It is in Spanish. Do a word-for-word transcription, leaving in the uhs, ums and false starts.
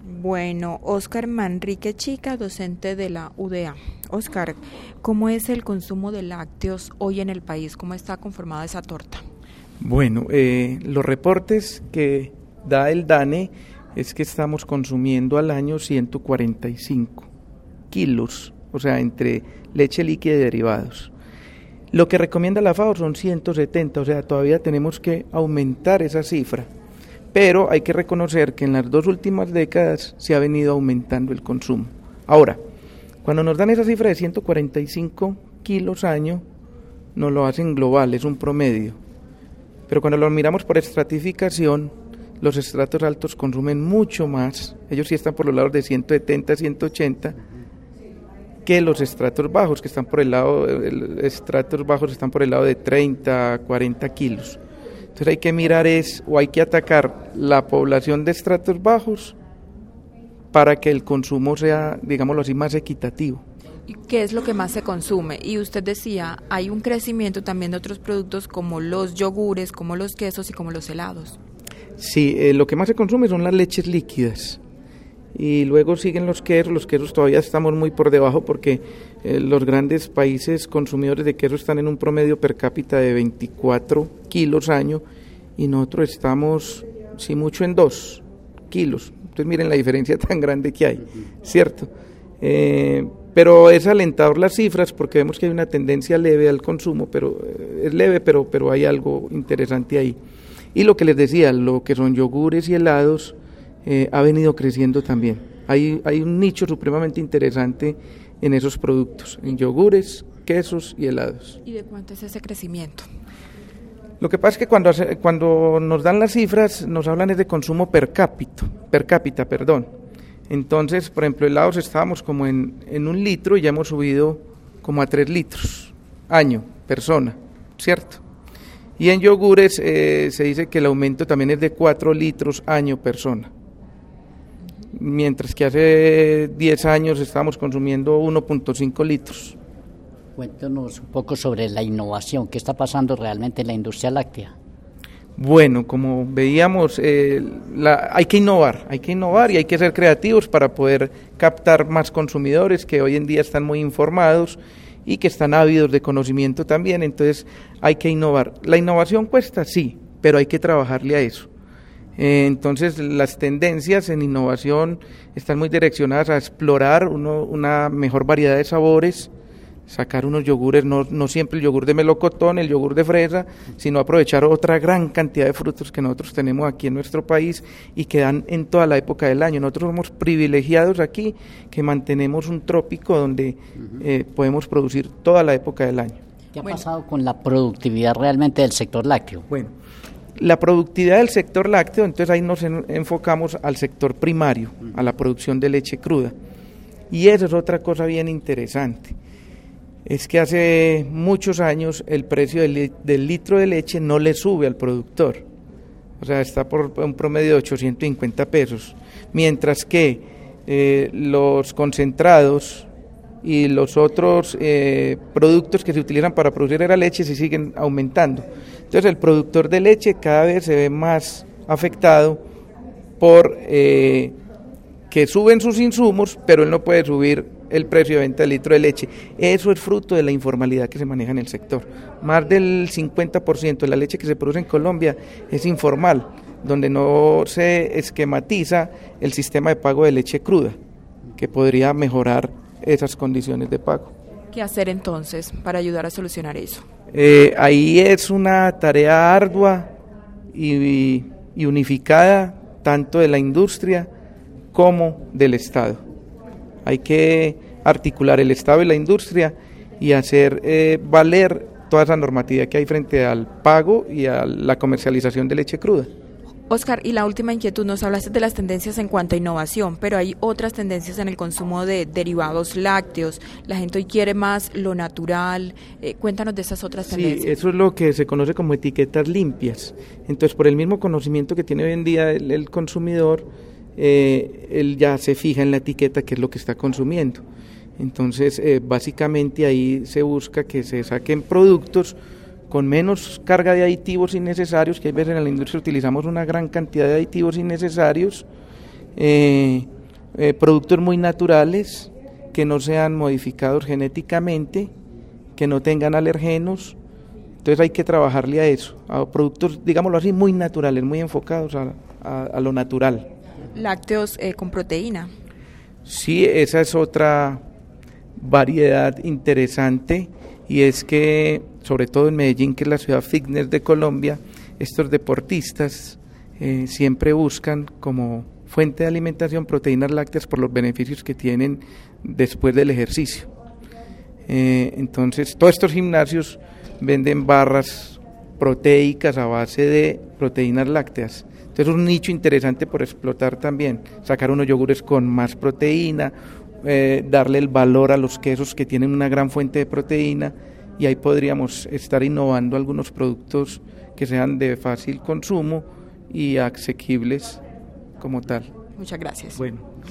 Bueno, Óscar Manrique Chica, docente de la U D A. Óscar, ¿cómo es el consumo de lácteos hoy en el país? ¿Cómo está conformada esa torta? Bueno, eh, los reportes que da el DANE es que estamos consumiendo al año ciento cuarenta y cinco kilos, o sea, entre leche líquida y derivados. Lo que recomienda la FAO son ciento setenta, o sea, todavía tenemos que aumentar esa cifra. Pero hay que reconocer que en las dos últimas décadas se ha venido aumentando el consumo. Ahora, cuando nos dan esa cifra de ciento cuarenta y cinco kilos año, nos lo hacen global, es un promedio. Pero cuando lo miramos por estratificación, los estratos altos consumen mucho más, ellos sí están por los lados de ciento setenta, ciento ochenta, que los estratos bajos, que están por el lado, los estratos bajos están por el lado de treinta, cuarenta kilos. Entonces hay que mirar es, o hay que atacar la población de estratos bajos para que el consumo sea, digámoslo así, más equitativo. ¿Qué es lo que más se consume? Y usted decía, hay un crecimiento también de otros productos como los yogures, como los quesos y como los helados. Sí, eh, lo que más se consume son las leches líquidas. Y luego siguen los quesos, los quesos todavía estamos muy por debajo porque eh, los grandes países consumidores de queso están en un promedio per cápita de veinticuatro kilos año y nosotros estamos, si mucho, en dos kilos. Entonces miren la diferencia tan grande que hay, ¿cierto? Eh, pero es alentador las cifras porque vemos que hay una tendencia leve al consumo, pero eh, es leve, pero, pero hay algo interesante ahí. Y lo que les decía, lo que son yogures y helados, Eh, ha venido creciendo también. Hay, hay un nicho supremamente interesante en esos productos, en yogures, quesos y helados. ¿Y de cuánto es ese crecimiento? Lo que pasa es que cuando, cuando nos dan las cifras, nos hablan es de consumo per cápita, per cápita, perdón. Entonces, por ejemplo, helados estábamos como en, en un litro y ya hemos subido como a tres litros año, persona, ¿cierto? Y en yogures eh, se dice que el aumento también es de cuatro litros año, persona. Mientras que hace diez años estábamos consumiendo uno punto cinco litros. Cuéntanos un poco sobre la innovación, ¿qué está pasando realmente en la industria láctea? Bueno, como veíamos, eh, la, hay que innovar, hay que innovar y hay que ser creativos para poder captar más consumidores que hoy en día están muy informados y que están ávidos de conocimiento también, entonces hay que innovar. La innovación cuesta, sí, pero hay que trabajarle a eso. Eh, entonces las tendencias en innovación están muy direccionadas a explorar uno, una mejor variedad de sabores, sacar unos yogures, no, no siempre el yogur de melocotón, el yogur de fresa, sino aprovechar otra gran cantidad de frutos que nosotros tenemos aquí en nuestro país y que dan en toda la época del año. Nosotros somos privilegiados aquí que mantenemos un trópico donde eh, podemos producir toda la época del año. ¿Qué ha Bueno. pasado con la productividad realmente del sector lácteo? Bueno, la productividad del sector lácteo, entonces ahí nos en, enfocamos al sector primario, a la producción de leche cruda. Y eso es otra cosa bien interesante. Es que hace muchos años el precio del, del litro de leche no le sube al productor. O sea, está por un promedio de ochocientos cincuenta pesos. Mientras que eh, los concentrados y los otros eh, productos que se utilizan para producir la leche se siguen aumentando. Entonces el productor de leche cada vez se ve más afectado por eh, que suben sus insumos, pero él no puede subir el precio de venta del litro de leche. Eso es fruto de la informalidad que se maneja en el sector. Más del cincuenta por ciento de la leche que se produce en Colombia es informal, donde no se esquematiza el sistema de pago de leche cruda, que podría mejorar esas condiciones de pago. ¿Qué hacer entonces para ayudar a solucionar eso? Eh, ahí es una tarea ardua y, y unificada tanto de la industria como del Estado. Hay que articular el Estado y la industria y hacer eh, valer toda esa normatividad que hay frente al pago y a la comercialización de leche cruda. Óscar, y la última inquietud, nos hablaste de las tendencias en cuanto a innovación, pero hay otras tendencias en el consumo de derivados lácteos. La gente hoy quiere más lo natural. Eh, cuéntanos de esas otras tendencias. Sí, eso es lo que se conoce como etiquetas limpias. Entonces, por el mismo conocimiento que tiene hoy en día el, el consumidor, eh, él ya se fija en la etiqueta qué es lo que está consumiendo. Entonces, eh, básicamente ahí se busca que se saquen productos con menos carga de aditivos innecesarios, que hay veces en la industria utilizamos una gran cantidad de aditivos innecesarios, eh, eh, productos muy naturales, que no sean modificados genéticamente, que no tengan alergenos. Entonces hay que trabajarle a eso, a productos, digámoslo así, muy naturales, muy enfocados a, a, a lo natural. Lácteos eh, con proteína. Sí, esa es otra variedad interesante, y es que, sobre todo en Medellín, que es la ciudad fitness de Colombia, estos deportistas eh, siempre buscan como fuente de alimentación proteínas lácteas por los beneficios que tienen después del ejercicio. Eh, entonces, todos estos gimnasios venden barras proteicas a base de proteínas lácteas. Entonces es un nicho interesante por explotar también, sacar unos yogures con más proteína, eh, darle el valor a los quesos que tienen una gran fuente de proteína, y ahí podríamos estar innovando algunos productos que sean de fácil consumo y asequibles como tal. Muchas gracias. Bueno.